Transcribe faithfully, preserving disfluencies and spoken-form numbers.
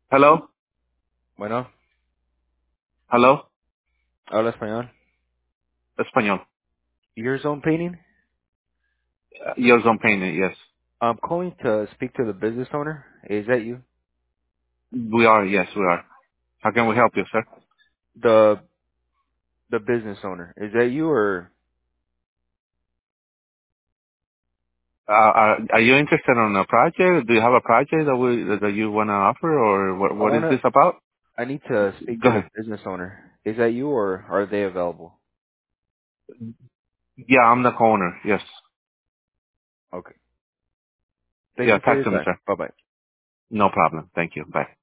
Hello, Bueno, hello, habla español. español. Your Zone Painting? Uh, Yours on payment, yes. I'm calling to speak to the business owner. Is that you? We are, yes, we are. How can we help you, sir? The the business owner. Is that you or Uh, are, are you interested in a project? Do you have a project that we that you want to offer, or what? I What is this wanna about? I need to speak Go to the ahead. business owner. Is that you or are they available? Yeah, I'm the owner. Yes. Okay. Thank Yeah, you for talk your to me, time. sir. Bye bye. No problem. Thank you. Bye.